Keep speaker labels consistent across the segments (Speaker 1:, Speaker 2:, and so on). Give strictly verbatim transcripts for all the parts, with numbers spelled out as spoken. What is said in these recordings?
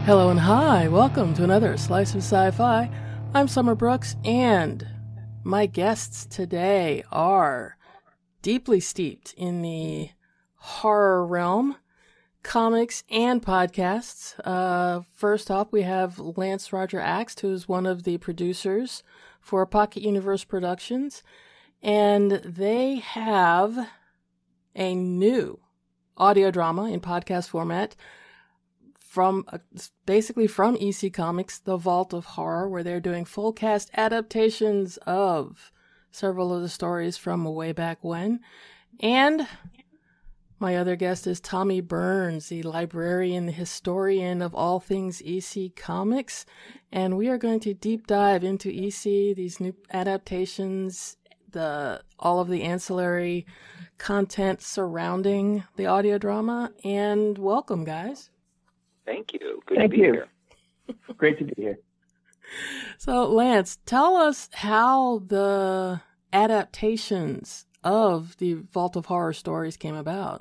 Speaker 1: Hello and hi, welcome to another Slice of Sci-Fi. I'm Summer Brooks, and my guests today are deeply steeped in the horror realm, comics, and podcasts. Uh, first off, we have Lance Roger Axt, who is one of the producers for Pocket Universe Productions, and they have a new audio drama in podcast format from uh, basically from E C Comics, The Vault of Horror, where they're doing full cast adaptations of several of the stories from way back when. And my other guest is Tommy Burns, the librarian, the historian of all things E C Comics. And we are going to deep dive into E C, these new adaptations, the all of the ancillary content surrounding the audio drama. And welcome, guys.
Speaker 2: Thank you. Good
Speaker 3: Thank
Speaker 2: to be
Speaker 3: you.
Speaker 2: here.
Speaker 3: Great to be here.
Speaker 1: So, Lance, tell us how the adaptations of the Vault of Horror stories came about.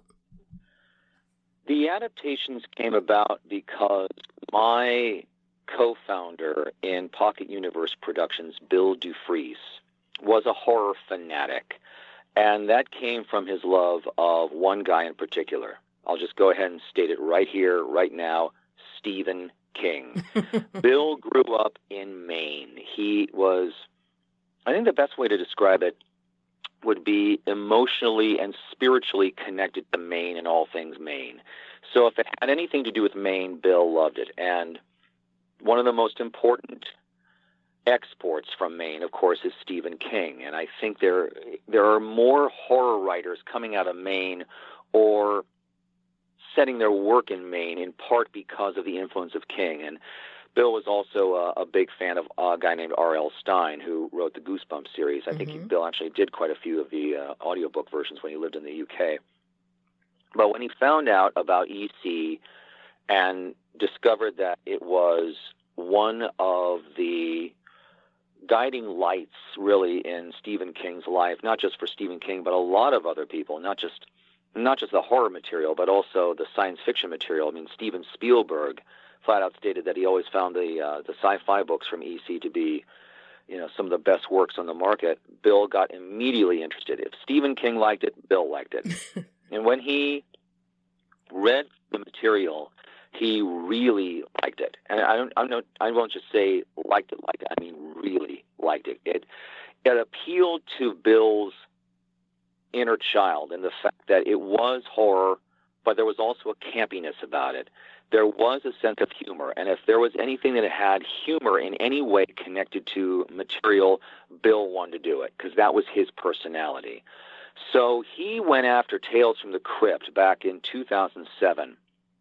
Speaker 2: The adaptations came about because my co-founder in Pocket Universe Productions, Bill Dufries, was a horror fanatic. And that came from his love of one guy in particular. I'll just go ahead and state it right here, right now, Stephen King. Bill grew up in Maine. He was, I think the best way to describe it would be emotionally and spiritually connected to Maine and all things Maine. So if it had anything to do with Maine, Bill loved it. And one of the most important exports from Maine, of course, is Stephen King. And I think there there are more horror writers coming out of Maine or setting their work in Maine, in part because of the influence of King. And Bill was also a, a big fan of a guy named R L Stine, who wrote the Goosebumps series. I mm-hmm. think he, Bill actually did quite a few of the uh, audiobook versions when he lived in the U K. But when he found out about E C and discovered that it was one of the guiding lights, really, in Stephen King's life, not just for Stephen King, but a lot of other people, not just not just the horror material, but also the science fiction material. I mean, Steven Spielberg flat out stated that he always found the uh, the sci-fi books from E C to be, you know, some of the best works on the market. Bill got immediately interested. If Stephen King liked it, Bill liked it. And when he read the material, he really liked it. And I don't, I don't, I won't just say liked it, liked it. I mean, really liked it. It, it appealed to Bill's inner child, and the fact that it was horror, but there was also a campiness about it. There was a sense of humor, and if there was anything that had humor in any way connected to material, Bill wanted to do it, because that was his personality. So he went after Tales from the Crypt back in two thousand seven,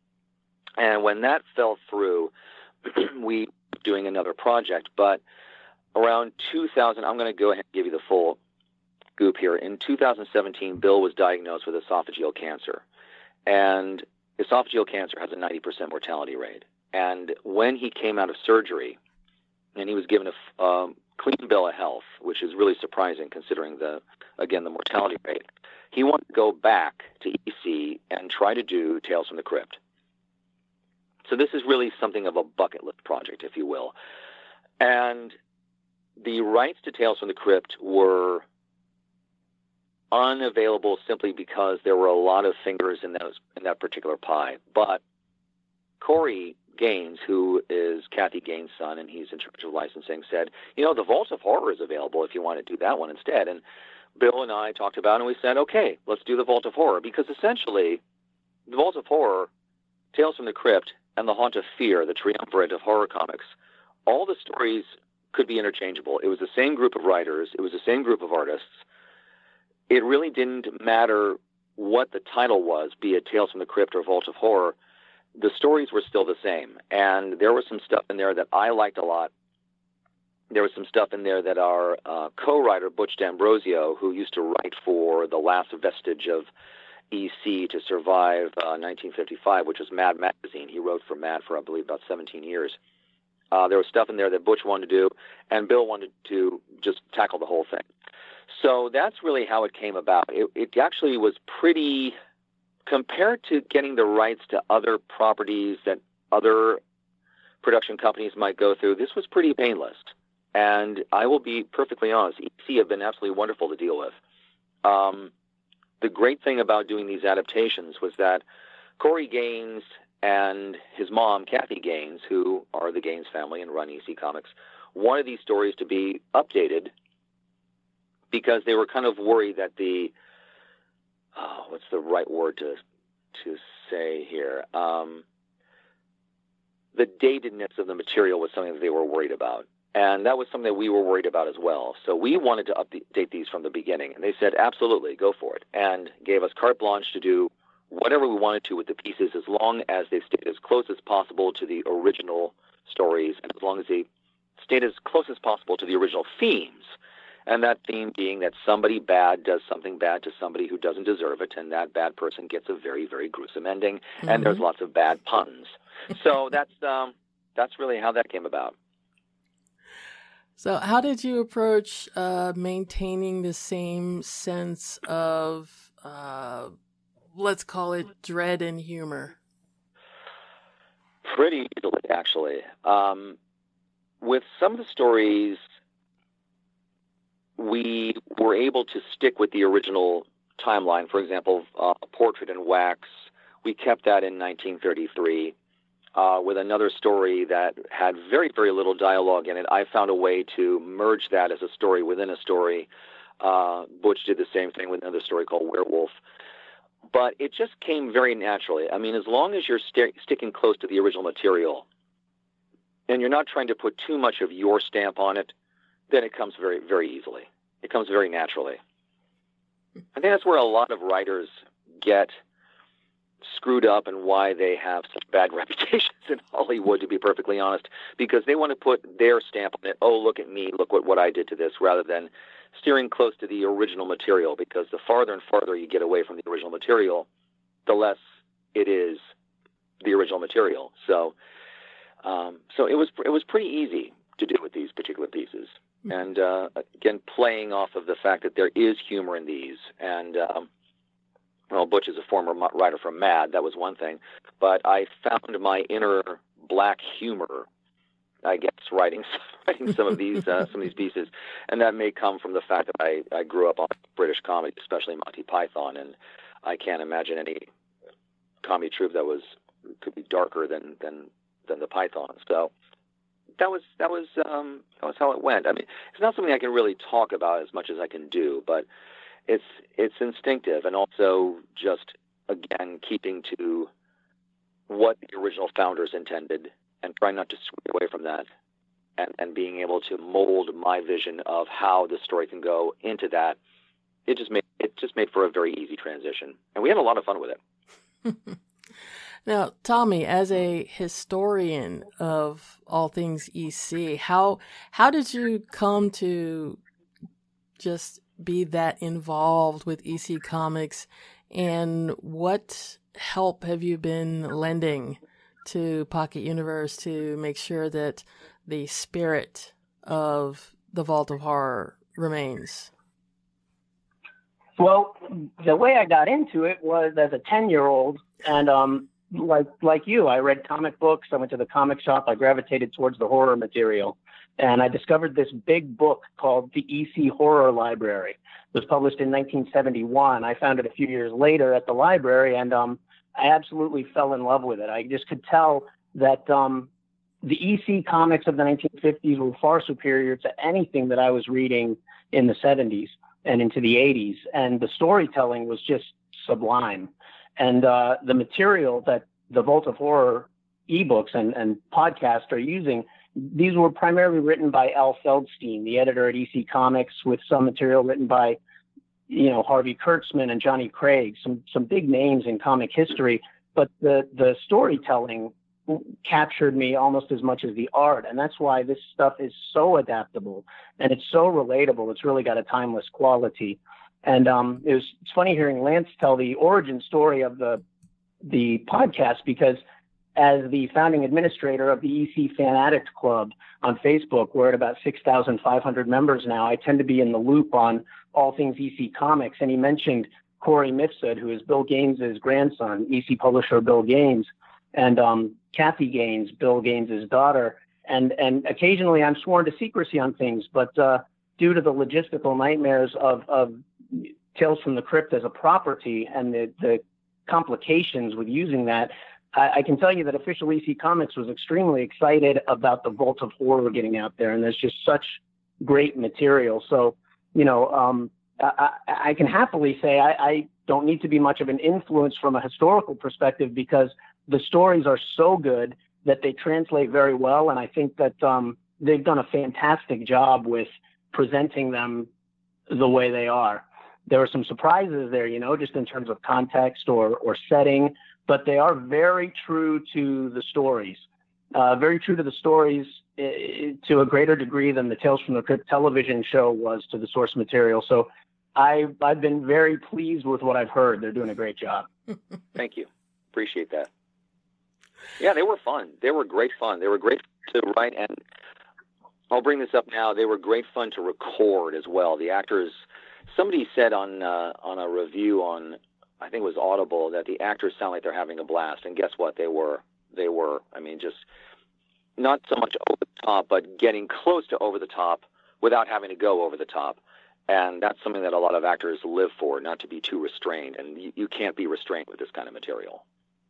Speaker 2: and when that fell through, we were doing another project, but around two thousand, I'm going to go ahead and give you the full scoop here. In two thousand seventeen, Bill was diagnosed with esophageal cancer, and esophageal cancer has a ninety percent mortality rate. And when he came out of surgery, and he was given a um, clean bill of health, which is really surprising considering the, again, the mortality rate, he wanted to go back to E C and try to do Tales from the Crypt. So this is really something of a bucket list project, if you will. And the rights to Tales from the Crypt were unavailable simply because there were a lot of fingers in those in that particular pie. But Corey Gaines, who is Kathy Gaines' son, and he's in charge of licensing, said, you know, the Vault of Horror is available if you want to do that one instead. And Bill and I talked about it, and we said, okay, let's do the Vault of Horror, because essentially the Vault of Horror, Tales from the Crypt, and the Haunt of Fear, the triumvirate of horror comics, all the stories could be interchangeable. It was the same group of writers. It was the same group of artists. It really didn't matter what the title was, be it Tales from the Crypt or Vault of Horror. The stories were still the same. And there was some stuff in there that I liked a lot. There was some stuff in there that our uh, co-writer, Butch D'Ambrosio, who used to write for the last vestige of E C to survive uh, nineteen fifty-five, which was Mad Magazine. He wrote for Mad for, I believe, about seventeen years. Uh, there was stuff in there that Butch wanted to do, and Bill wanted to just tackle the whole thing. So that's really how it came about. It, it actually was pretty, compared to getting the rights to other properties that other production companies might go through, this was pretty painless. And I will be perfectly honest, E C have been absolutely wonderful to deal with. Um, the great thing about doing these adaptations was that Corey Gaines and his mom, Kathy Gaines, who are the Gaines family and run E C Comics, wanted these stories to be updated because they were kind of worried that the, oh, what's the right word to to say here? Um, the datedness of the material was something that they were worried about. And that was something that we were worried about as well. So we wanted to update these from the beginning. And they said, absolutely, go for it. And gave us carte blanche to do whatever we wanted to with the pieces, as long as they stayed as close as possible to the original stories, and as long as they stayed as close as possible to the original themes. And that theme being that somebody bad does something bad to somebody who doesn't deserve it, and that bad person gets a very, very gruesome ending, mm-hmm. and there's lots of bad puns. So that's um, that's really how that came about.
Speaker 1: So how did you approach uh, maintaining the same sense of, uh, let's call it, dread and humor?
Speaker 2: Pretty easily, actually. Um, with some of the stories, we were able to stick with the original timeline. For example, uh, Portrait in Wax, we kept that in nineteen thirty-three. Uh, with another story that had very, very little dialogue in it, I found a way to merge that as a story within a story. Uh, Butch did the same thing with another story called Werewolf. But it just came very naturally. I mean, as long as you're st- sticking close to the original material and you're not trying to put too much of your stamp on it, then it comes very, very easily. It comes very naturally. I think that's where a lot of writers get screwed up and why they have such bad reputations in Hollywood, to be perfectly honest, because they want to put their stamp on it. Oh, look at me, look what, what I did to this, rather than steering close to the original material, because the farther and farther you get away from the original material, the less it is the original material. So um, so it was it was pretty easy to do with these particular pieces. And uh, again, playing off of the fact that there is humor in these, and um, well, Butch is a former writer from Mad, that was one thing. But I found my inner black humor, I guess, writing writing some of these uh, some of these pieces, and that may come from the fact that I, I grew up on British comedy, especially Monty Python, and I can't imagine any comedy troupe that was could be darker than than than the Python. So that was that was um, that was how it went. I mean, it's not something I can really talk about as much as I can do, but It's it's instinctive, and also just, again, keeping to what the original founders intended and trying not to sway away from that, and, and being able to mold my vision of how the story can go into that. It just made it just made for a very easy transition, and we had a lot of fun with it.
Speaker 1: Now, Tommy, as a historian of all things E C, how how did you come to just be that involved with E C Comics, and what help have you been lending to Pocket Universe to make sure that the spirit of the Vault of Horror remains?
Speaker 3: Well, the way I got into it was as a ten-year-old, and um, like like you, I read comic books. I went to the comic shop. I gravitated towards the horror material. And I discovered this big book called the E C Horror Library. It was published in nineteen seventy-one. I found it a few years later at the library, and um, I absolutely fell in love with it. I just could tell that um, the E C comics of the nineteen fifties were far superior to anything that I was reading in the seventies and into the eighties. And the storytelling was just sublime. And uh, the material that the Vault of Horror ebooks and, and podcasts are using, these were primarily written by Al Feldstein, the editor at E C Comics, with some material written by, you know, Harvey Kurtzman and Johnny Craig, some some big names in comic history. But the the storytelling captured me almost as much as the art, and that's why this stuff is so adaptable and it's so relatable. It's really got a timeless quality. And um, it was it's funny hearing Lance tell the origin story of the the podcast, because as the founding administrator of the E C Fan Addict Club on Facebook, we're at about six thousand five hundred members now. I tend to be in the loop on all things E C Comics. And he mentioned Corey Mifsud, who is Bill Gaines's grandson, E C publisher Bill Gaines. and um, Kathy Gaines, Bill Gaines' daughter. And and occasionally I'm sworn to secrecy on things, but uh, due to the logistical nightmares of, of Tales from the Crypt as a property and the, the complications with using that, I, I can tell you that Official E C Comics was extremely excited about the Vault of Horror getting out there, and there's just such great material. So, you know, um, I, I can happily say I, I don't need to be much of an influence from a historical perspective, because the stories are so good that they translate very well. And I think that um, they've done a fantastic job with presenting them the way they are. There are some surprises there, you know, just in terms of context or, or setting, but they are very true to the stories, uh, very true to the stories uh, to a greater degree than the Tales from the Crypt television show was to the source material. So I, I've been very pleased with what I've heard. They're doing a great job.
Speaker 2: Thank you. Appreciate that. Yeah, they were fun. They were great fun. They were great to write, and I'll bring this up now. They were great fun to record as well. The actors, somebody said on uh, on a review on, I think it was Audible, that the actors sound like they're having a blast. And guess what? They were. They were. I mean, just not so much over the top, but getting close to over the top without having to go over the top. And that's something that a lot of actors live for, not to be too restrained. And you, you can't be restrained with this kind of material.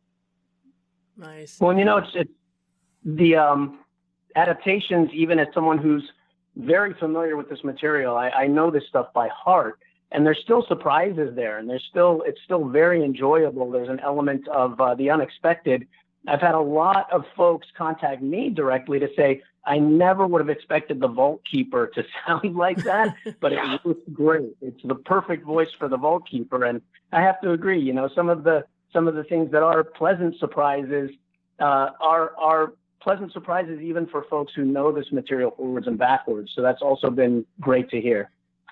Speaker 1: Nice.
Speaker 3: Well, you know, it's, it's the um, adaptations, even as someone who's very familiar with this material, I, I know this stuff by heart, and there's still surprises there, and there's still, it's still very enjoyable. There's an element of uh, the unexpected. I've had a lot of folks contact me directly to say, I never would have expected the Vault Keeper to sound like that, but it was great. It's the perfect voice for the Vault Keeper. And I have to agree, you know, some of the, some of the things that are pleasant surprises uh, are are pleasant surprises even for folks who know this material forwards and backwards. So that's also been great to hear.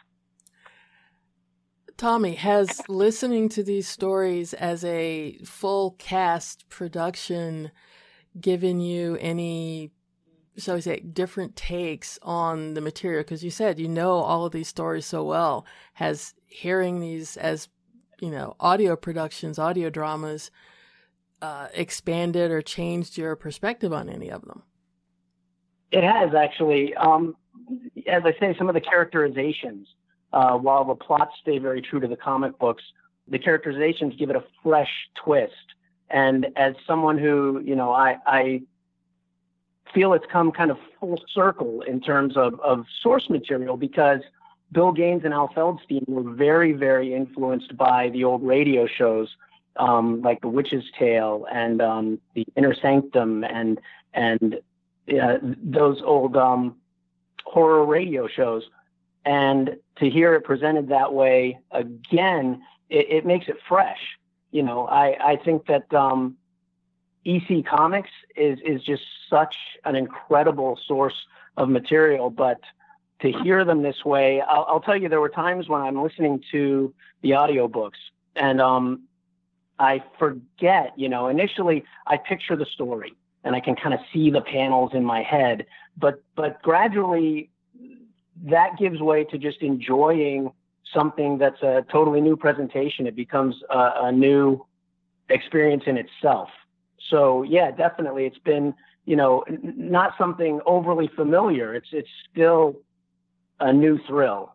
Speaker 1: Tommy, has listening to these stories as a full cast production given you any, shall we say, different takes on the material? Because you said you know all of these stories so well. Has hearing these as you know, audio productions, audio dramas, uh, expanded or changed your perspective on any of them?
Speaker 3: It has, actually. Um, as I say, some of the characterizations, uh, while the plots stay very true to the comic books, the characterizations give it a fresh twist. And as someone who, you know, I, I feel it's come kind of full circle in terms of, of source material, because Bill Gaines and Al Feldstein were very, very influenced by the old radio shows, um, like The Witch's Tale and um, The Inner Sanctum and and uh, those old um, horror radio shows. And to hear it presented that way again, it, it makes it fresh. You know, I, I think that um, E C Comics is is just such an incredible source of material, but to hear them this way, I'll, I'll tell you, there were times when I'm listening to the audiobooks and um, I forget, you know, initially I picture the story and I can kind of see the panels in my head, but, but gradually that gives way to just enjoying something that's a totally new presentation. It becomes a, a new experience in itself. So yeah, definitely. It's been, you know, n- not something overly familiar. It's, it's still a new thrill.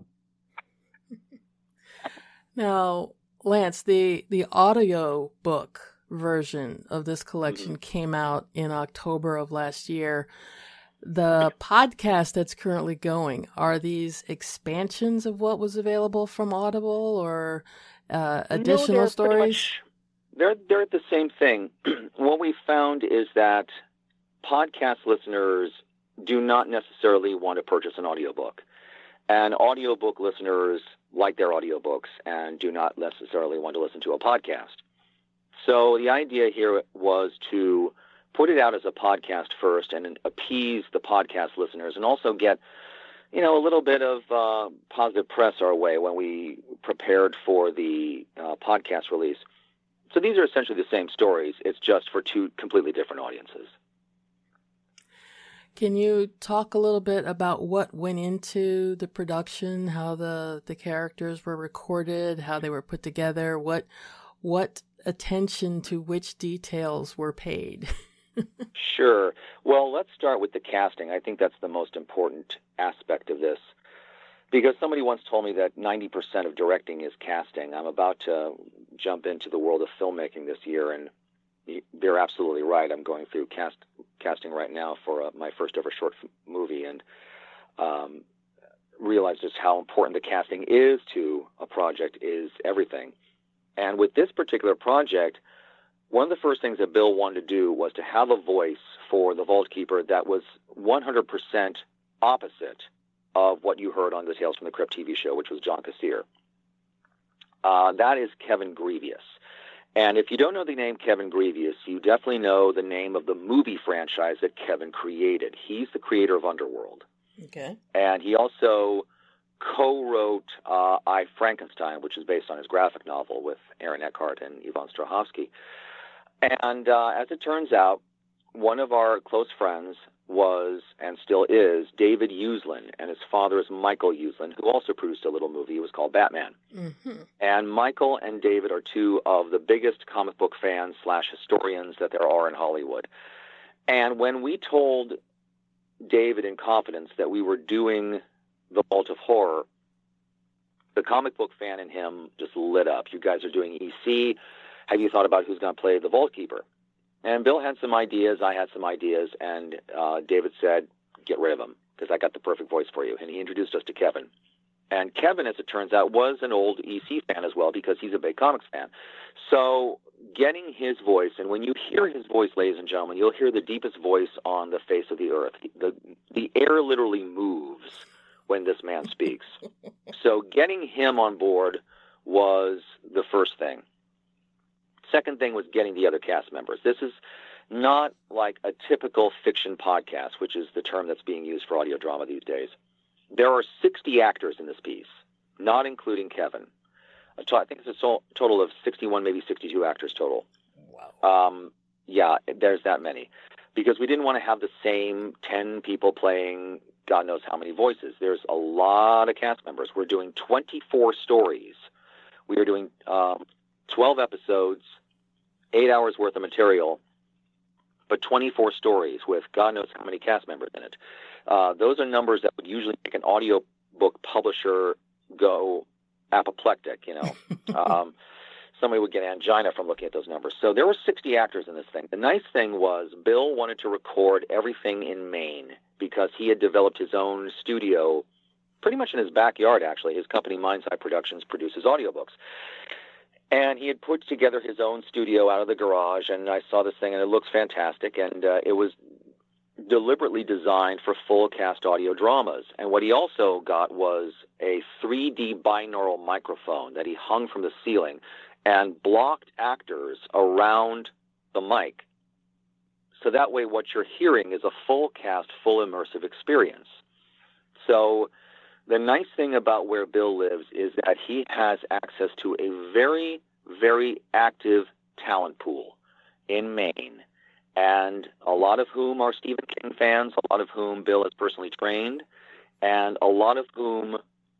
Speaker 1: Now, Lance, the, the audio book version of this collection came out in October of last year. The podcast that's currently going, are these expansions of what was available from Audible or uh, additional
Speaker 2: no,
Speaker 1: stories?
Speaker 2: Much, they're, they're the same thing. What we found is that podcast listeners do not necessarily want to purchase an audiobook. And audiobook listeners like their audiobooks and do not necessarily want to listen to a podcast. So the idea here was to put it out as a podcast first and appease the podcast listeners and also get, you know, a little bit of uh, positive press our way when we prepared for the uh, podcast release. So these are essentially the same stories. It's just for two completely different audiences.
Speaker 1: Can you talk a little bit about what went into the production, how the, the characters were recorded, how they were put together, what what attention to which details were paid?
Speaker 2: Sure. Well, let's start with the casting. I think that's the most important aspect of this, because somebody once told me that ninety percent of directing is casting. I'm about to jump into the world of filmmaking this year, and they're absolutely right. I'm going through cast, casting right now for uh, my first ever short f- movie, and um, realize just how important the casting is to a project is everything. And with this particular project, one of the first things that Bill wanted to do was to have a voice for the Vault Keeper that was one hundred percent opposite of what you heard on the Tales from the Crypt T V show, which was John Kassir. Uh, that is Kevin Grevious. And if you don't know the name Kevin Grevious, you definitely know the name of the movie franchise that Kevin created. He's the creator of Underworld.
Speaker 1: Okay.
Speaker 2: And he also co-wrote uh, I, Frankenstein, which is based on his graphic novel with Aaron Eckhart and Yvonne Strahovski. And uh, as it turns out, one of our close friends was, and still is, David Uslan, and his father is Michael Uslan, who also produced a little movie. It was called Batman. Mm-hmm. And Michael and David are two of the biggest comic book fans slash historians that there are in Hollywood. And when we told David in confidence that we were doing The Vault of Horror, the comic book fan in him just lit up. You guys are doing E C. Have you thought about who's going to play the Vault Keeper? And Bill had some ideas, I had some ideas, and uh, David said, get rid of him, because I got the perfect voice for you. And he introduced us to Kevin. And Kevin, as it turns out, was an old E C fan as well, because he's a big comics fan. So getting his voice, and when you hear his voice, ladies and gentlemen, you'll hear the deepest voice on the face of the earth. The, the air literally moves when this man speaks. So getting him on board was the first thing. Second thing was getting the other cast members. This is not like a typical fiction podcast, which is the term that's being used for audio drama these days. There are sixty actors in this piece, not including Kevin. I think it's a total of sixty-one, maybe sixty-two actors total. Wow. Um, yeah, there's that many. Because we didn't want to have the same ten people playing God knows how many voices. There's a lot of cast members. We're doing twenty-four stories. We are doing um, twelve episodes, eight hours worth of material, but twenty-four stories with God knows how many cast members in it. Uh, those are numbers that would usually make an audio book publisher go apoplectic, you know. um, somebody would get angina from looking at those numbers. So there were sixty actors in this thing. The nice thing was Bill wanted to record everything in Maine because he had developed his own studio pretty much in his backyard, actually. His company, Mindside Productions, produces audiobooks. And he had put together his own studio out of the garage, and I saw this thing, and it looks fantastic, and uh, it was deliberately designed for full-cast audio dramas. And what he also got was a three D binaural microphone that he hung from the ceiling and blocked actors around the mic. So that way what you're hearing is a full-cast, full immersive experience. So the nice thing about where Bill lives is that he has access to a very, very active talent pool in Maine, and a lot of whom are Stephen King fans, a lot of whom Bill has personally trained, and a lot of whom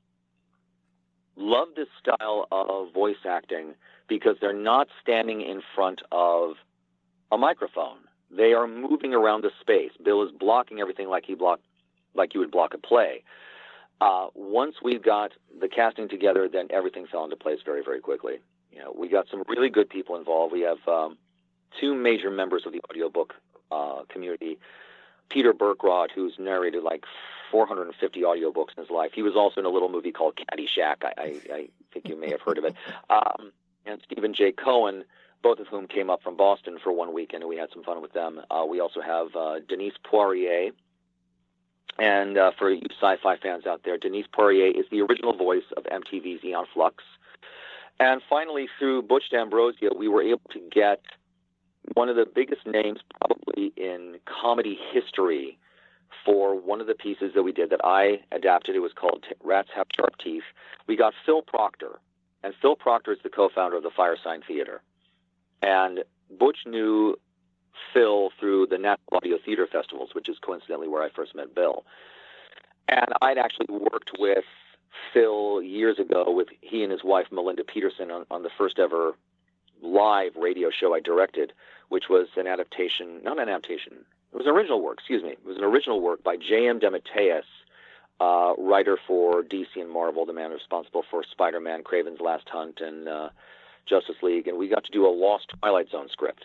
Speaker 2: love this style of voice acting because they're not standing in front of a microphone. They are moving around the space. Bill is blocking everything like he blocked, like you would block a play. Uh, once we got the casting together, then everything fell into place very, very quickly. You know, we got some really good people involved. We have um, two major members of the audiobook uh, community. Peter Berkrod, who's narrated like four hundred fifty audiobooks in his life. He was also in a little movie called Caddyshack. I, I, I think you may have heard of it. Um, and Stephen J. Cohen, both of whom came up from Boston for one weekend, and we had some fun with them. Uh, we also have uh, Denise Poirier. And uh, for you sci-fi fans out there, Denise Poirier is the original voice of M T V's Aeon Flux. And finally, through Butch D'Ambrosio, we were able to get one of the biggest names probably in comedy history for one of the pieces that we did that I adapted. It was called Rats Have Sharp Teeth. We got Phil Proctor. And Phil Proctor is the co-founder of the Firesign Theater. And Butch knew Phil through the National Audio Theater Festivals, which is coincidentally where I first met Bill. And I'd actually worked with Phil years ago with he and his wife, Melinda Peterson, on, on the first ever live radio show I directed, which was an adaptation, not an adaptation, it was an original work, excuse me. It was an original work by J M DeMatteis, uh, writer for D C and Marvel, the man responsible for Spider-Man, Kraven's Last Hunt, and uh, Justice League. And we got to do a Lost Twilight Zone script.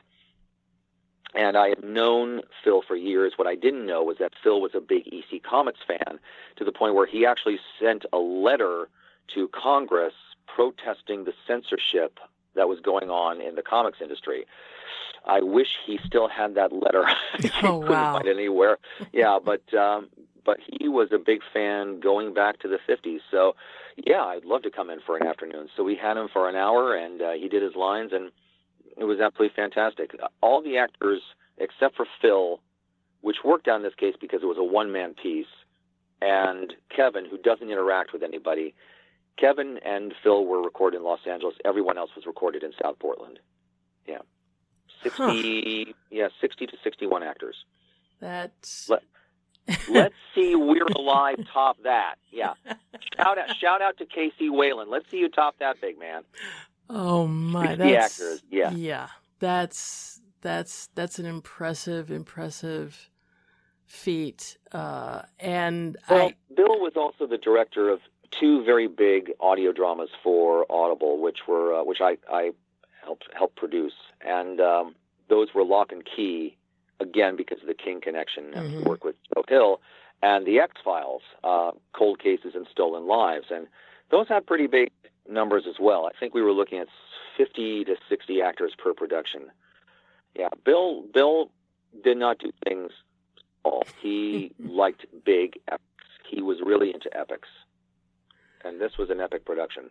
Speaker 2: And I had known Phil for years. What I didn't know was that Phil was a big E C Comics fan, to the point where he actually sent a letter to Congress protesting the censorship that was going on in the comics industry. I wish he still had that letter. I
Speaker 1: oh,
Speaker 2: couldn't
Speaker 1: wow.
Speaker 2: find it anywhere. Yeah, but um, but he was a big fan going back to the fifties. So, yeah, I'd love to come in for an afternoon. So we had him for an hour, and uh, he did his lines, and it was absolutely fantastic. All the actors, except for Phil, which worked out in this case because it was a one-man piece, and Kevin, who doesn't interact with anybody, Kevin and Phil were recorded in Los Angeles. Everyone else was recorded in South Portland. Yeah. sixty, huh. yeah, sixty to sixty-one actors.
Speaker 1: That's...
Speaker 2: Let, let's see We're Alive top that. Yeah. Shout out, shout out to K C Wayland. Let's see you top that, big man.
Speaker 1: Oh my,
Speaker 2: sixty
Speaker 1: that's,
Speaker 2: actors, yeah.
Speaker 1: Yeah, that's, that's, that's an impressive, impressive feat. Uh, and
Speaker 2: well,
Speaker 1: I...
Speaker 2: Bill was also the director of two very big audio dramas for Audible, which were, uh, which I, I helped, helped produce. And, um, those were Lock and Key, again, because of the King connection and
Speaker 1: Mm-hmm.
Speaker 2: work with Joe Hill, and the X-Files, uh, Cold Cases and Stolen Lives. And those had pretty big numbers as well. I think we were looking at fifty to sixty actors per production. Yeah, Bill Bill did not do things small. He liked big epics. He was really into epics. And this was an epic production.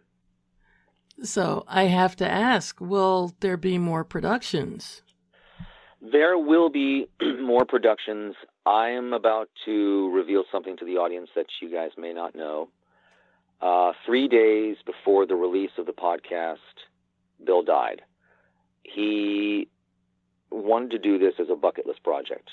Speaker 1: So I have to ask, will there be more productions?
Speaker 2: There will be more productions. I am about to reveal something to the audience that you guys may not know. Uh, three days before the release of the podcast, Bill died. He wanted to do this as a bucket list project.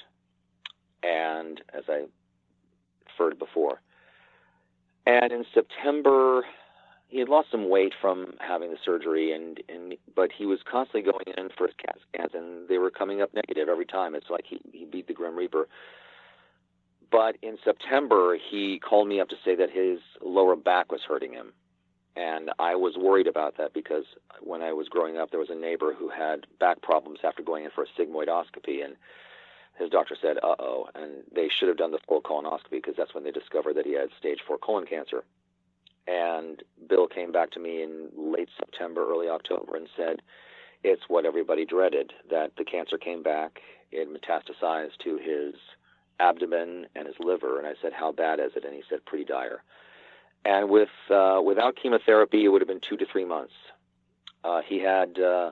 Speaker 2: And as I referred before. And in September, he had lost some weight from having the surgery, and, and but he was constantly going in for his CAT scans, and they were coming up negative every time. It's like he, he beat the Grim Reaper. But in September, he called me up to say that his lower back was hurting him. And I was worried about that because when I was growing up, there was a neighbor who had back problems after going in for a sigmoidoscopy, and his doctor said, uh-oh, and they should have done the full colonoscopy because that's when they discovered that he had stage four colon cancer. And Bill came back to me in late September, early October, and said, it's what everybody dreaded, that the cancer came back, it metastasized to his abdomen and his liver. And I said, how bad is it? And he said, pretty dire. And with uh, without chemotherapy, it would have been two to three months. Uh, he had uh,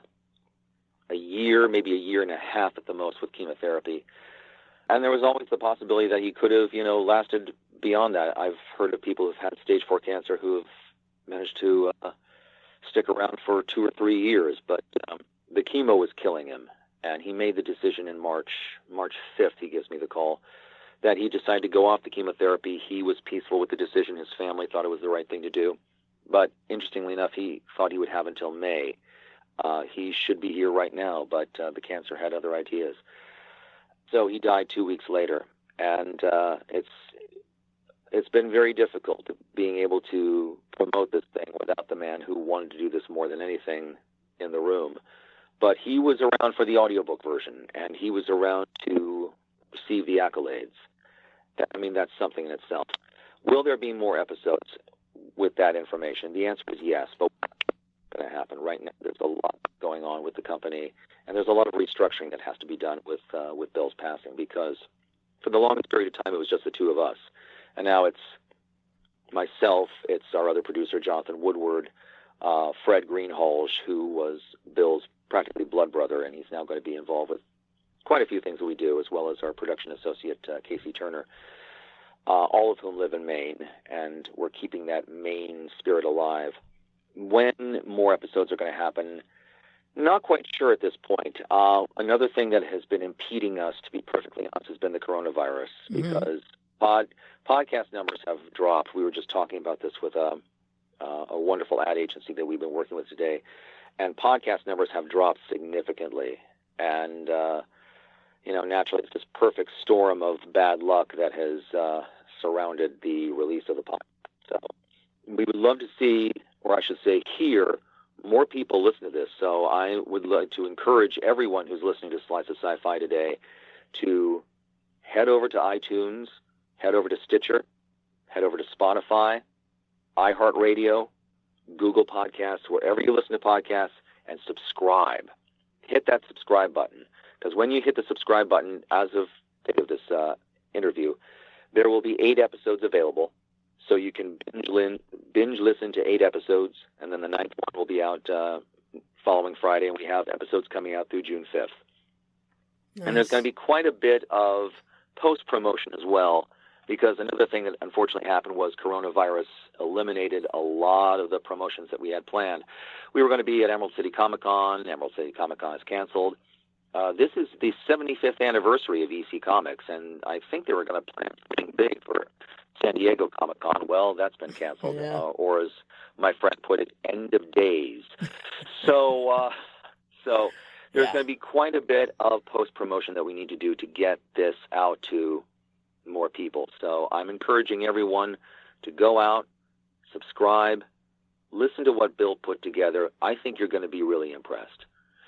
Speaker 2: a year, maybe a year and a half at the most with chemotherapy. And there was always the possibility that he could have, you know, lasted beyond that. I've heard of people who've had stage four cancer who have managed to uh, stick around for two or three years. But um, the chemo was killing him. And he made the decision in March, March fifth, he gives me the call, that he decided to go off the chemotherapy. He was peaceful with the decision. His family thought it was the right thing to do. But interestingly enough, he thought he would have until May. Uh, he should be here right now, but uh, the cancer had other ideas. So he died two weeks later. And uh, it's it's been very difficult being able to promote this thing without the man who wanted to do this more than anything in the room. But he was around for the audiobook version, and he was around to receive the accolades. I mean, that's something in itself. Will there be more episodes with that information? The answer is yes, but what's going to happen right now? There's a lot going on with the company, and there's a lot of restructuring that has to be done with uh, with Bill's passing, because for the longest period of time, it was just the two of us. And now it's myself, it's our other producer, Jonathan Woodward, uh, Fred Greenhalgh, who was Bill's practically blood brother, and he's now going to be involved with quite a few things that we do, as well as our production associate, uh, Casey Turner, uh, all of whom live in Maine, and we're keeping that Maine spirit alive. When more episodes are going to happen, not quite sure at this point. Uh, another thing that has been impeding us, to be perfectly honest, has been the coronavirus, mm-hmm. because pod, podcast numbers have dropped. We were just talking about this with a, uh, a wonderful ad agency that we've been working with today. and podcast numbers have dropped significantly. And, uh, you know, naturally, it's this perfect storm of bad luck that has uh, surrounded the release of the podcast. So we would love to see, or I should say hear, more people listen to this. So I would like to encourage everyone who's listening to Slice of Sci-Fi today to head over to iTunes, head over to Stitcher, head over to Spotify, iHeartRadio, Google Podcasts, wherever you listen to podcasts, and subscribe. Hit that subscribe button, because when you hit the subscribe button, as of the date of this uh, interview, there will be eight episodes available, so you can binge, lin- binge listen to eight episodes, and then the ninth one will be out uh, following Friday, and we have episodes coming out through June fifth. Nice. And there's going to be quite a bit of post-promotion as well, because another thing that unfortunately happened was coronavirus eliminated a lot of the promotions that we had planned. We were going to be at Emerald City Comic Con. Emerald City Comic Con is canceled. Uh, this is the seventy-fifth anniversary of E C Comics, and I think they were going to plan something big for San Diego Comic Con. Well, that's been canceled,
Speaker 1: yeah.
Speaker 2: uh, or as my friend put it, end of days. so, uh, so there's yeah. going to be quite a bit of post-promotion that we need to do to get this out to more people. So I'm encouraging everyone to go out, subscribe, listen to what Bill put together. I think you're going to be really impressed.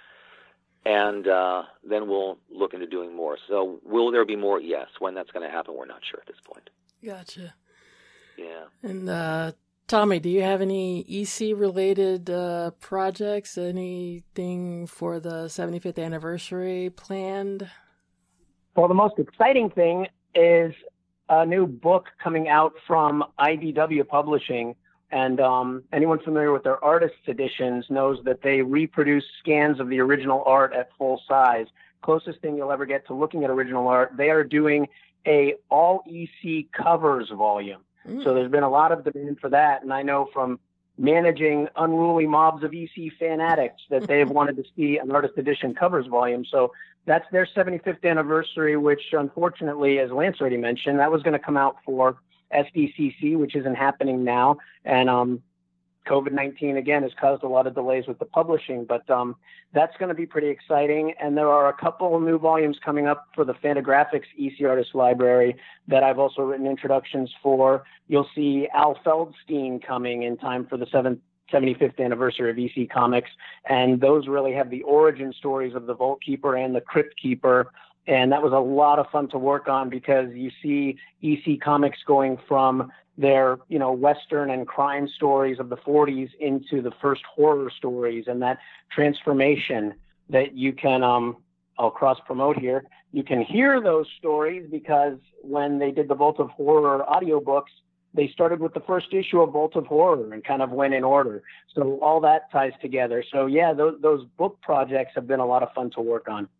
Speaker 2: And uh, then we'll look into doing more. So will there be more? Yes. When that's going to happen, we're not sure at this point.
Speaker 1: Gotcha.
Speaker 2: Yeah.
Speaker 1: And uh, Tommy, do you have any E C-related uh, projects, anything for the seventy-fifth anniversary planned?
Speaker 3: Well, the most exciting thing is a new book coming out from I D W Publishing. And um, anyone familiar with their artist's editions knows that they reproduce scans of the original art at full size. Closest thing you'll ever get to looking at original art. They are doing a all E C covers volume. Mm. So there's been a lot of demand for that. And I know from managing unruly mobs of E C fan addicts that they've wanted to see an artist edition covers volume. So that's their seventy-fifth anniversary, which unfortunately, as Lance already mentioned, that was going to come out for S D C C, which isn't happening now. And um, COVID nineteen, again, has caused a lot of delays with the publishing, but um, that's going to be pretty exciting. And there are a couple of new volumes coming up for the Fantagraphics E C Artist Library that I've also written introductions for. You'll see Al Feldstein coming in time for the seventy-fifth anniversary of E C Comics, and those really have the origin stories of the Vault Keeper and the Crypt Keeper. And that was a lot of fun to work on, because you see E C Comics going from their, you know, Western and crime stories of the forties into the first horror stories, and that transformation that you can, um, I'll cross promote here. You can hear those stories because when they did the Vault of Horror audiobooks, they started with the first issue of Vault of Horror and kind of went in order. So all that ties together. So yeah, those, those book projects have been a lot of fun to work on.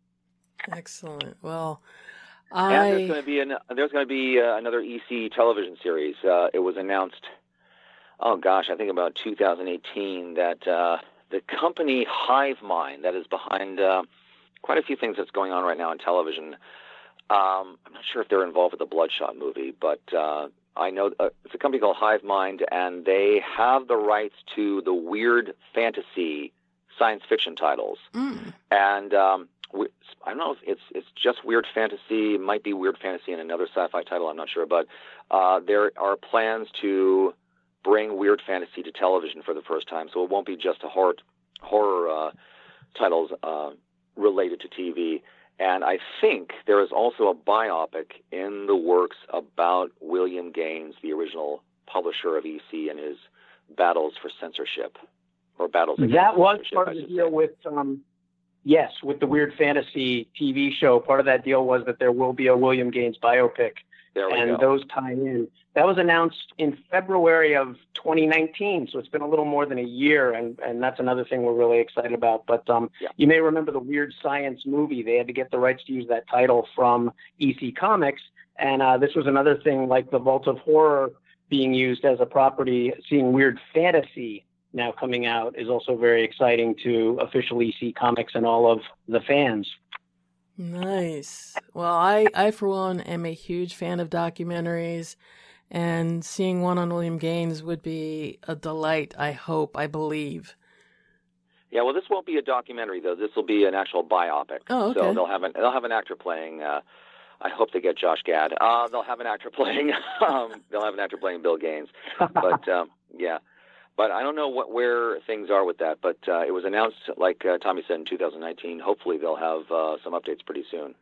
Speaker 1: Excellent. Well, I...
Speaker 2: And there's going to be an, there's going to be uh, another E C television series. Uh, it was announced, oh gosh, I think about two thousand eighteen, that uh, the company Hive Mind, that is behind uh, quite a few things that's going on right now on television. Um, I'm not sure if they're involved with the Bloodshot movie, but uh, I know uh, it's a company called Hive Mind, and they have the rights to the weird fantasy science fiction titles. Mm. And um, we, I don't know if it's it's just weird fantasy. It might be weird fantasy in another sci-fi title. I'm not sure, but uh, there are plans to bring weird fantasy to television for the first time. So it won't be just a horror horror uh, titles uh, related to T V. And I think there is also a biopic in the works about William Gaines, the original publisher of E C, and his battles for censorship, or battles against
Speaker 3: that was
Speaker 2: censorship,
Speaker 3: part of the deal say. with, um, yes, with the Weird Fantasy T V show. Part of that deal was that there will be a William Gaines biopic,
Speaker 2: there we
Speaker 3: and
Speaker 2: go.
Speaker 3: those tie in. That was announced in February of twenty nineteen, so it's been a little more than a year, and, and that's another thing we're really excited about. But um, yeah. You may remember the Weird Science movie. They had to get the rights to use that title from E C Comics, and uh, this was another thing, like the Vault of Horror being used as a property. Seeing Weird Fantasy now coming out is also very exciting to official E C Comics and all of the fans.
Speaker 1: Nice. Well, I, I, for one, am a huge fan of documentaries, and seeing one on William Gaines would be a delight, I hope, I believe.
Speaker 2: Yeah, well, this won't be a documentary though. This will be an actual biopic.
Speaker 1: Oh, okay.
Speaker 2: So they'll have an they'll have an actor playing. Uh, I hope they get Josh Gad. Uh, they'll have an actor playing. um, they'll have an actor playing Bill Gaines. But um, yeah, but I don't know what where things are with that. But uh, it was announced, like uh, Tommy said, in two thousand nineteen. Hopefully, they'll have uh, some updates pretty soon.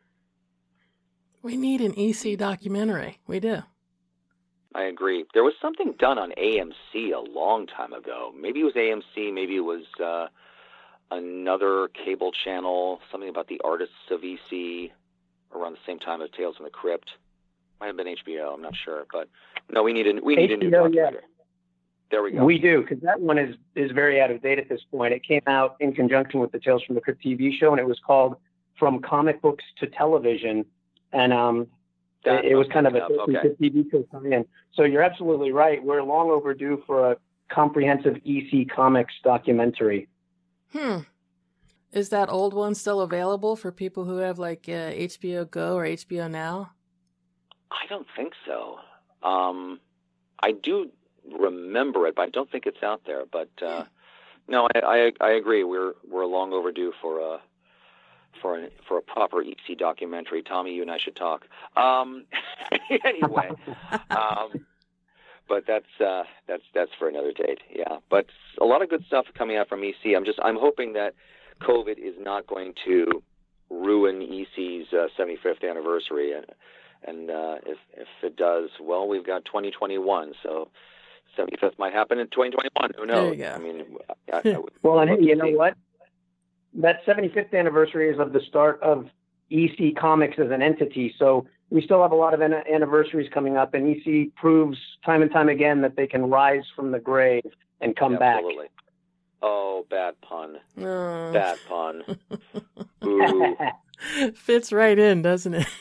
Speaker 1: We need an E C documentary. We do.
Speaker 2: I agree. There was something done on A M C a long time ago. Maybe it was A M C. Maybe it was uh, another cable channel. Something about the artists of E C around the same time as Tales from the Crypt. Might have been H B O. I'm not sure, but no, we need a we need
Speaker 3: H B O,
Speaker 2: a new documentary.
Speaker 3: yeah.
Speaker 2: There we go.
Speaker 3: We do, because that one is is very out of date at this point. It came out in conjunction with the Tales from the Crypt T V show, and it was called From Comic Books to Television, and um.
Speaker 2: That's
Speaker 3: it was kind of a
Speaker 2: okay.
Speaker 3: T V show tie-in. So you're absolutely right. We're long overdue for a comprehensive E C Comics documentary.
Speaker 1: Hmm. Is that old one still available for people who have like uh, H B O Go or H B O Now?
Speaker 2: I don't think so. Um, I do remember it, but I don't think it's out there. But uh, no, I, I I agree. We're we're long overdue for a for a for a proper E C documentary. Tommy, you and I should talk. Um, anyway, um, but that's uh, that's that's for another date. Yeah, but a lot of good stuff coming out from E C. I'm just I'm hoping that COVID is not going to ruin E C's uh, seventy-fifth anniversary, and and uh, if if it does, well, we've got twenty twenty-one, so seventy-fifth might happen in twenty twenty-one. Who knows?
Speaker 1: There you go.
Speaker 2: I mean, I, I would
Speaker 3: Well, and
Speaker 2: love
Speaker 3: hey, you
Speaker 2: to
Speaker 3: know
Speaker 2: see.
Speaker 3: what? That seventy-fifth anniversary is of the start of E C Comics as an entity. So we still have a lot of an- anniversaries coming up, and E C proves time and time again that they can rise from the grave and come
Speaker 2: Absolutely. Oh, bad pun.
Speaker 1: Oh.
Speaker 2: Bad pun. Ooh.
Speaker 3: back.
Speaker 1: Fits right in, doesn't it?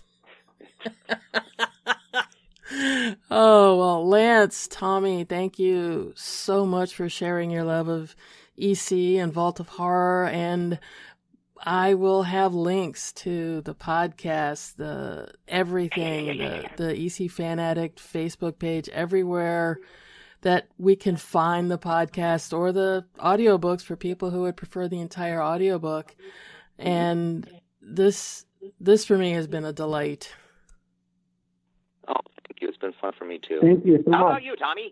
Speaker 1: Oh, well, Lance, Tommy, thank you so much for sharing your love of E C and Vault of Horror. And I will have links to the podcast, the everything, the, the E C Fan Addict Facebook page, everywhere that we can find the podcast or the audiobooks for people who would prefer the entire audiobook. And this, this for me has been a delight.
Speaker 2: Oh, thank you. It's been fun for me, too.
Speaker 3: Thank you so
Speaker 2: How
Speaker 3: much.
Speaker 2: about you, Tommy?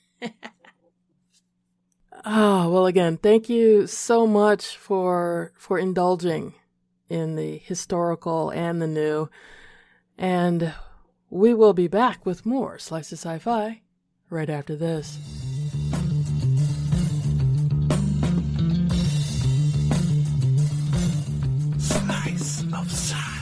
Speaker 1: Oh, well, again, thank you so much for for indulging in the historical and the new. And we will be back with more Slice of Sci-Fi right after this.
Speaker 4: Slice of Sci-Fi.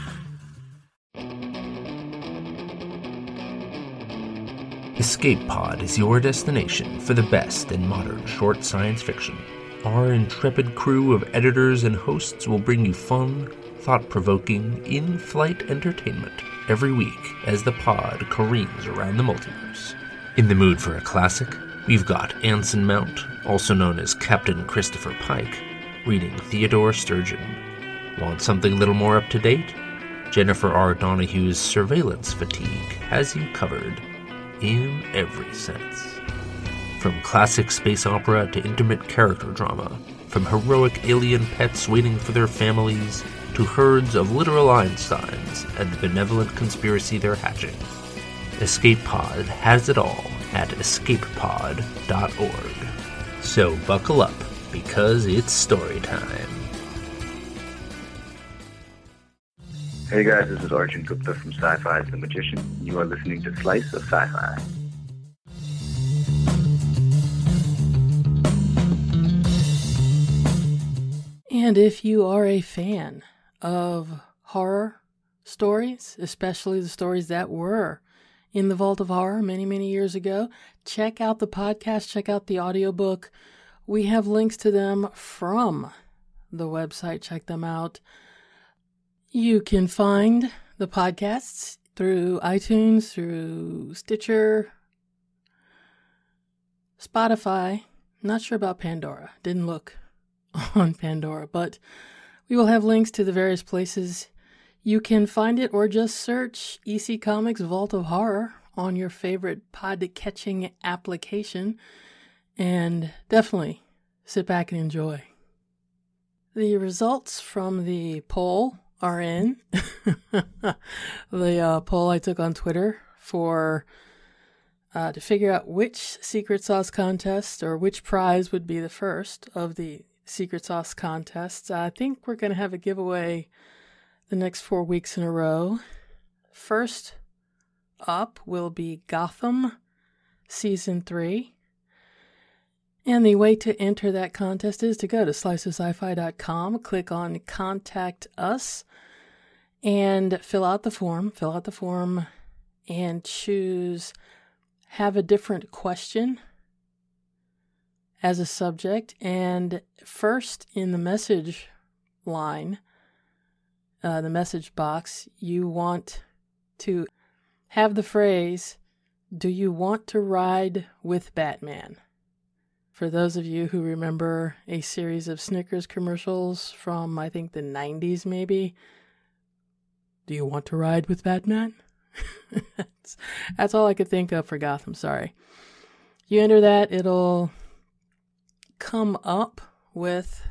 Speaker 4: Escape Pod is your destination for the best in modern short science fiction. Our intrepid crew of editors and hosts will bring you fun, thought-provoking, in-flight entertainment every week as the pod careens around the multiverse. In the mood for a classic, we've got Anson Mount, also known as Captain Christopher Pike, reading Theodore Sturgeon. Want something a little more up-to-date? Jennifer R. Donahue's Surveillance Fatigue has you covered in every sense. From classic space opera to intimate character drama, from heroic alien pets waiting for their families to herds of literal Einsteins and the benevolent conspiracy they're hatching. Escape Pod has it all at escape pod dot org. So buckle up, because it's story time.
Speaker 5: Hey guys, this is Arjun Gupta from Sci-Fi The Magician. You are listening to Slice of Sci-Fi.
Speaker 1: And if you are a fan of horror stories, especially the stories that were in the Vault of Horror many, many years ago, check out the podcast, check out the audiobook. We have links to them from the website. Check them out. You can find the podcasts through iTunes, through Stitcher, Spotify. Not sure about Pandora. Didn't look on Pandora, but we will have links to the various places you can find it, or just search E C Comics Vault of Horror on your favorite pod-catching application, and definitely sit back and enjoy. The results from the poll are in. the uh, poll I took on Twitter for uh, to figure out which Secret Sauce contest or which prize would be the first of the Secret Sauce contests. I think we're going to have a giveaway the next four weeks in a row. First up will be Gotham Season three. And the way to enter that contest is to go to slice of sci fi dot com, click on Contact Us, and fill out the form. Fill out the form and choose Have a Different Question as a subject. And first in the message line, uh, the message box, you want to have the phrase, "Do you want to ride with Batman?" For those of you who remember a series of Snickers commercials from, I think, the nineties maybe, do you want to ride with Batman? that's, that's all I could think of for Gotham, sorry. You enter that, it'll come up with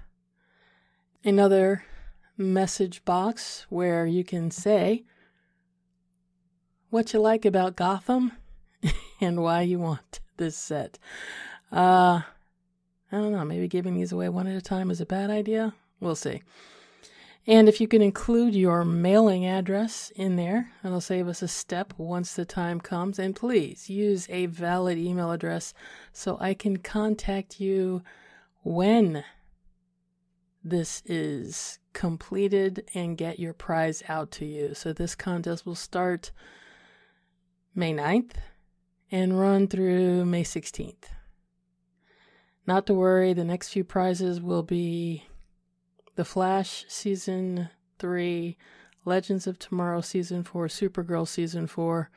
Speaker 1: another message box where you can say what you like about Gotham and why you want this set. Uh, I don't know, maybe giving these away one at a time is a bad idea. We'll see. And if you can include your mailing address in there, it'll save us a step once the time comes. And please use a valid email address so I can contact you when this is completed and get your prize out to you. So this contest will start May ninth and run through May sixteenth. Not to worry, the next few prizes will be The Flash Season three, Legends of Tomorrow Season four, Supergirl Season four.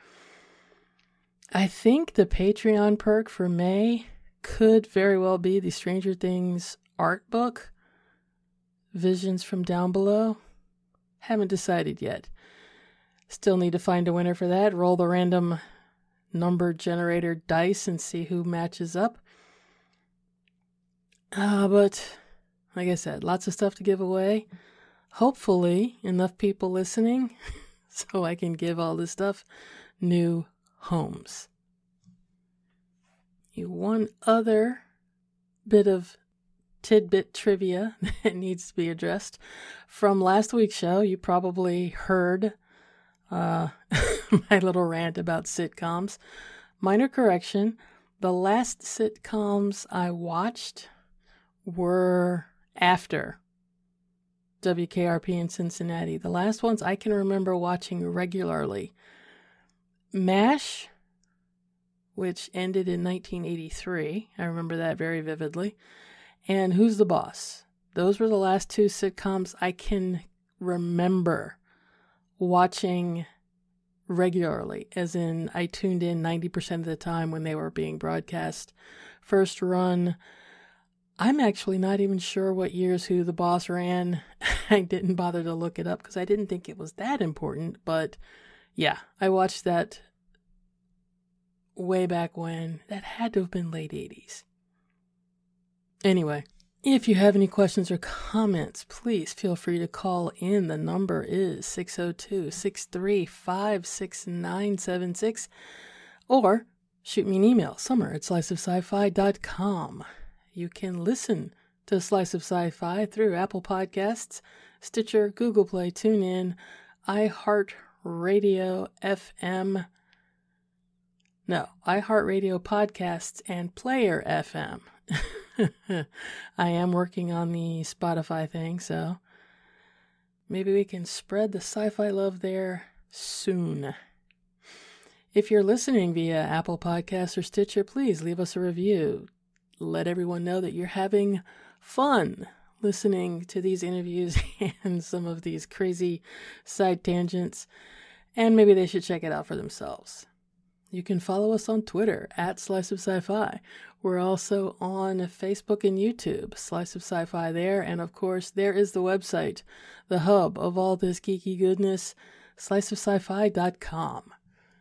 Speaker 1: I think the Patreon perk for May could very well be the Stranger Things art book, Visions from Down Below. Haven't decided yet. Still need to find a winner for that. Roll the random number generator dice and see who matches up. Uh, but, like I said, lots of stuff to give away. Hopefully, enough people listening so I can give all this stuff new homes. One other bit of tidbit trivia that needs to be addressed. From last week's show, you probably heard uh, my little rant about sitcoms. Minor correction, the last sitcoms I watched were after W K R P in Cincinnati. The last ones I can remember watching regularly. MASH, which ended in nineteen eighty-three. I remember that very vividly. And Who's the Boss? Those were the last two sitcoms I can remember watching regularly, as in I tuned in ninety percent of the time when they were being broadcast. First run, I'm actually not even sure what years Who the Boss ran. I didn't bother to look it up because I didn't think it was that important. But yeah, I watched that way back when. That had to have been late eighties. Anyway, if you have any questions or comments, please feel free to call in. The number is six oh two, six three five, six nine seven six. Or shoot me an email, summer at slice of sci fi dot com. You can listen to Slice of Sci-Fi through Apple Podcasts, Stitcher, Google Play, TuneIn, iHeartRadio F M. No, iHeartRadio Podcasts and Player F M. I am working on the Spotify thing, so maybe we can spread the sci-fi love there soon. If you're listening via Apple Podcasts or Stitcher, please leave us a review. Let everyone know that you're having fun listening to these interviews and some of these crazy side tangents, and maybe they should check it out for themselves. You can follow us on Twitter at Slice of Sci-Fi. We're also on Facebook and YouTube, Slice of Sci-Fi there, and of course there is the website, the hub of all this geeky goodness, slice of sci fi dot com.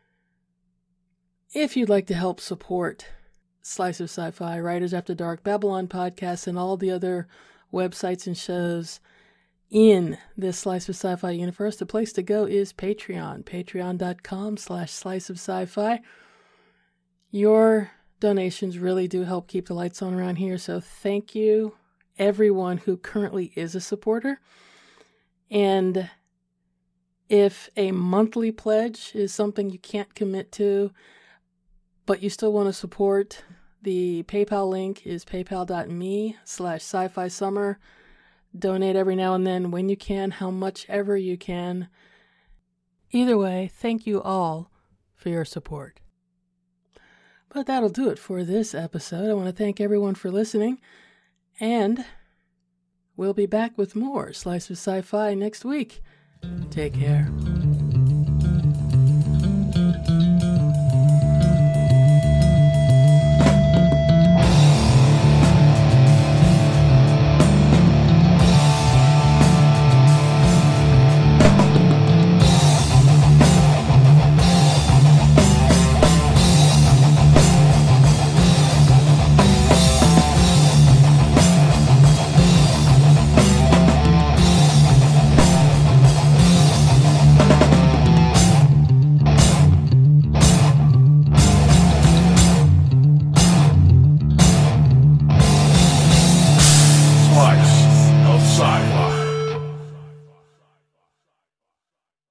Speaker 1: If you'd like to help support Slice of Sci-Fi, Writers After Dark, Babylon Podcasts, and all the other websites and shows in this Slice of Sci-Fi universe, the place to go is Patreon, patreon.com slash slice of sci-fi. Your donations really do help keep the lights on around here, so thank you, everyone who currently is a supporter. And if a monthly pledge is something you can't commit to, but you still want to support, the PayPal link is paypal.me slash sci-fi summer. Donate every now and then when you can, how much ever you can. Either way, thank you all for your support. But that'll do it for this episode. I want to thank everyone for listening, and we'll be back with more Slice of Sci-Fi next week. Take care.